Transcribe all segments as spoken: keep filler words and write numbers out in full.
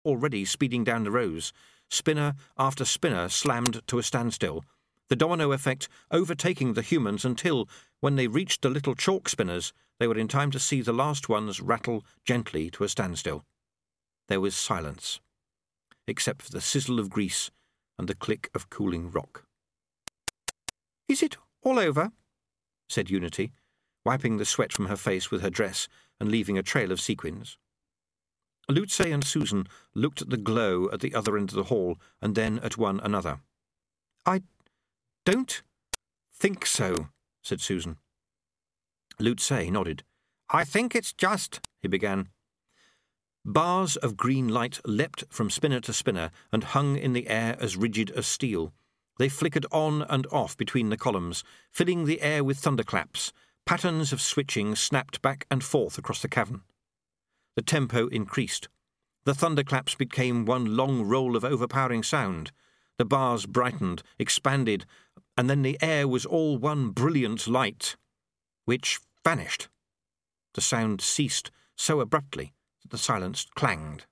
already speeding down the rows. Spinner after spinner slammed to a standstill, the domino effect overtaking the humans until, when they reached the little chalk spinners, they were in time to see the last ones rattle gently to a standstill. There was silence, except for the sizzle of grease and the click of cooling rock. "Is it all over?" said Unity, wiping the sweat from her face with her dress and leaving a trail of sequins. Lutze and Susan looked at the glow at the other end of the hall and then at one another. "I don't think so," said Susan. Lutze nodded. "I think it's just," he began. Bars of green light leapt from spinner to spinner and hung in the air as rigid as steel. They flickered on and off between the columns, filling the air with thunderclaps. Patterns of switching snapped back and forth across the cavern. The tempo increased. The thunderclaps became one long roll of overpowering sound. The bars brightened, expanded, and then the air was all one brilliant light, which vanished. The sound ceased so abruptly that the silence clanged.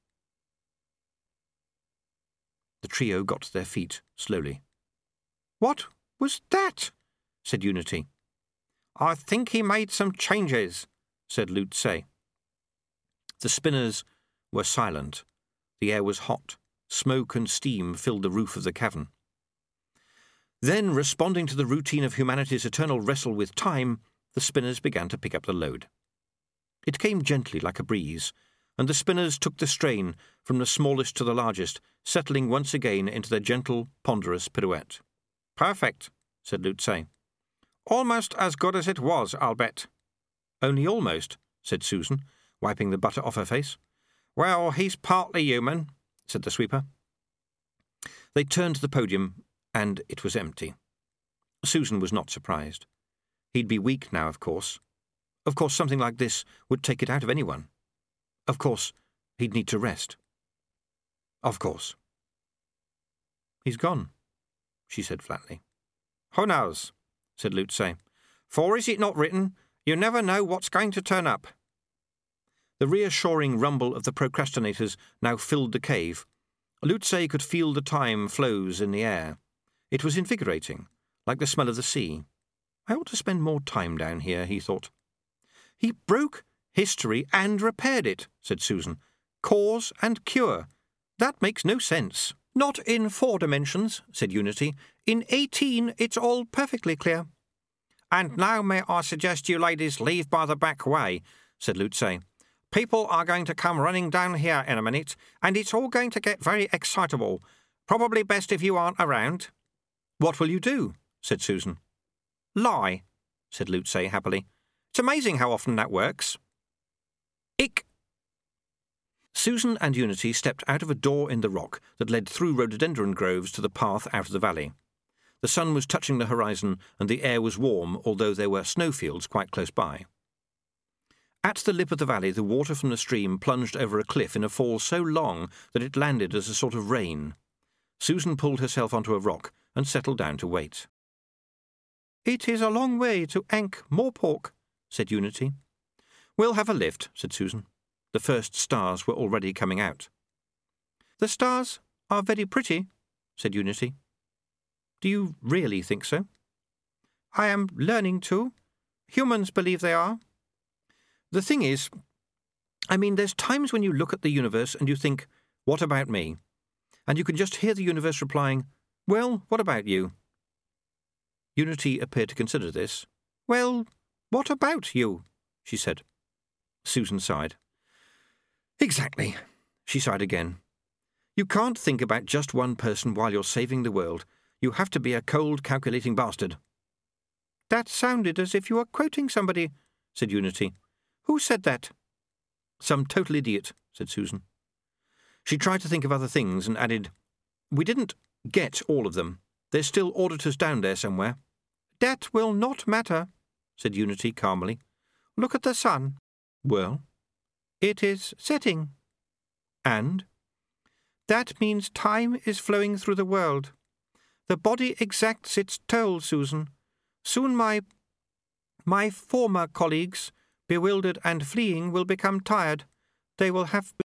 The trio got to their feet slowly. "What was that?" said Unity. "I think he made some changes," said Lutze. The spinners were silent. The air was hot. Smoke and steam filled the roof of the cavern. Then, responding to the routine of humanity's eternal wrestle with time, the spinners began to pick up the load. It came gently like a breeze, and the spinners took the strain from the smallest to the largest, settling once again into their gentle, ponderous pirouette. "Perfect," said Lutze. "Almost as good as it was, I'll bet." "Only almost," said Susan, wiping the butter off her face. "Well, he's partly human," said the sweeper. They turned to the podium, and it was empty. Susan was not surprised. He'd be weak now, of course. Of course something like this would take it out of anyone. Of course he'd need to rest. Of course. "He's gone," she said flatly. "Who knows?" said Lutze. "For is it not written, you never know what's going to turn up?" The reassuring rumble of the procrastinators now filled the cave. Lutze could feel the time flows in the air. It was invigorating, like the smell of the sea. I ought to spend more time down here, he thought. "He broke history and repaired it," said Susan. "Cause and cure. That makes no sense." "Not in four dimensions," said Unity. "In eighteen it's all perfectly clear." "And now may I suggest you ladies leave by the back way," said Lutze. "People are going to come running down here in a minute, and it's all going to get very excitable. Probably best if you aren't around." "What will you do?" said Susan. "Lie," said Lutze happily. "It's amazing how often that works." "Ick." Susan and Unity stepped out of a door in the rock that led through rhododendron groves to the path out of the valley. The sun was touching the horizon, and the air was warm, although there were snowfields quite close by. At the lip of the valley, the water from the stream plunged over a cliff in a fall so long that it landed as a sort of rain. Susan pulled herself onto a rock and settled down to wait. "It is a long way to Ankh-Morpork," said Unity. "We'll have a lift," said Susan. The first stars were already coming out. "The stars are very pretty," said Unity. "Do you really think so?" "I am learning to. Humans believe they are. The thing is, I mean, there's times when you look at the universe and you think, what about me? And you can just hear the universe replying, well, what about you? Unity appeared to consider this. "Well, what about you?" she said. Susan sighed. "Exactly." She sighed again. "You can't think about just one person while you're saving the world. You have to be a cold, calculating bastard." "That sounded as if you were quoting somebody," said Unity. "Who said that?" "Some total idiot," said Susan. She tried to think of other things and added, "We didn't get all of them. There's still auditors down there somewhere." "That will not matter," said Unity calmly. "Look at the sun." "Well?" "It is setting." "And?" "That means time is flowing through the world. The body exacts its toll, Susan. Soon my... my former colleagues, bewildered and fleeing, will become tired. They will have